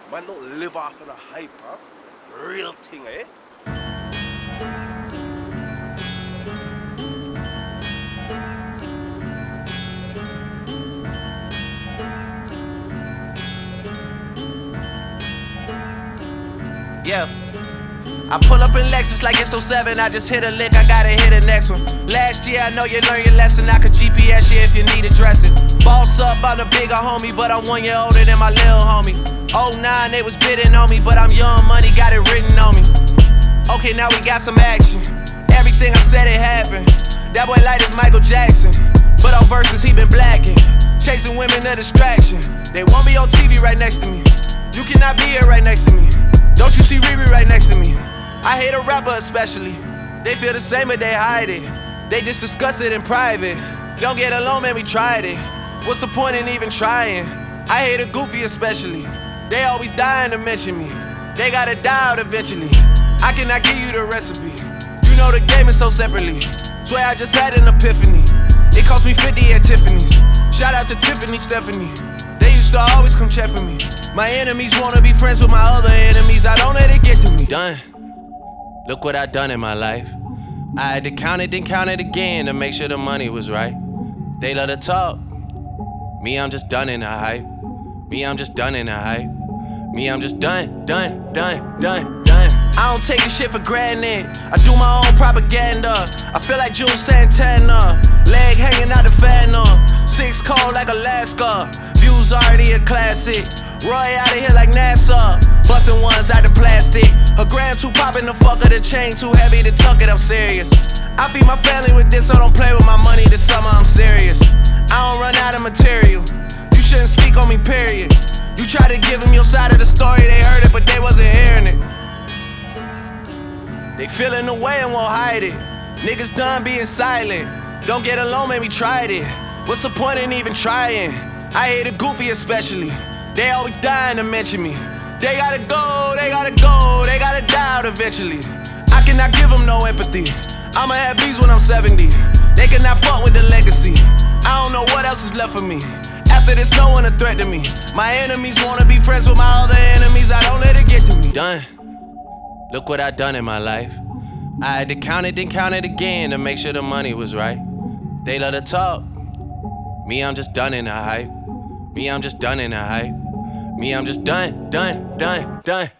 Man don't live off of the hype, huh? Real thing, eh? Yeah. I pull up in Lexus like it's 07. I just hit a lick, I gotta hit the next one. Last year, I know you learned your lesson. I could GPS you if you need addressing. Boss up, I'm the bigger homie, but I'm 1 year older than my little homie. 09, they was bidding on me, but I'm young money, got it written on me. Okay, now we got some action. Everything I said, it happened. That boy light is Michael Jackson, but on verses, he been blacking. Chasing women, a distraction. They won't be on TV right next to me. You cannot be here right next to me. Don't you see Riri right next to me? I hate a rapper especially. They feel the same but they hide it. They just discuss it in private. Don't get along, man, we tried it. What's the point in even trying? I hate a goofy especially. They always dying to mention me. They gotta die out eventually. I cannot give you the recipe. You know the game is so separately. Swear I just had an epiphany. It cost me 50 at Tiffany's. Shout out to Tiffany, Stephanie. They used to always come check for me. My enemies wanna be friends with my other enemies. I don't let it get to me. Done. Look what I done in my life. I had to count it, then count it again to make sure the money was right. They love to talk. Me, I'm just done in the hype. Me, I'm just done in the hype. Me, I'm just done. I don't take this shit for granted. I do my own propaganda. I feel like Jules Santana. Leg hanging out the fan on. 6 cold like Alaska. Views already a classic. Roy out of here like NASA. Bustin' ones out the plastic. Her gram too poppin' the fuck of the chain too heavy to tuck it, I'm serious. I feed my family with this, so don't play with my money this summer, I'm serious. I don't run out of material. You shouldn't speak on me, period. You try to give them your side of the story, they heard it, but they wasn't hearing it. They feeling the way and won't hide it. Niggas done being silent. Don't get alone, man, we tried it. What's the point in even trying? I hate a goofy especially. They always dying to mention me. They gotta go, they gotta go, they gotta die out eventually. I cannot give them no empathy. I'ma have bees when I'm 70. They cannot fuck with the legacy. I don't know what else is left for me. After this, no one a threat to me. My enemies wanna be friends with my other enemies. I don't let it get to me. Done. Look what I done in my life. I had to count it, then count it again to make sure the money was right. They love to talk. Me, I'm just done in the hype. Me, I'm just done in the hype. Me, I'm just done.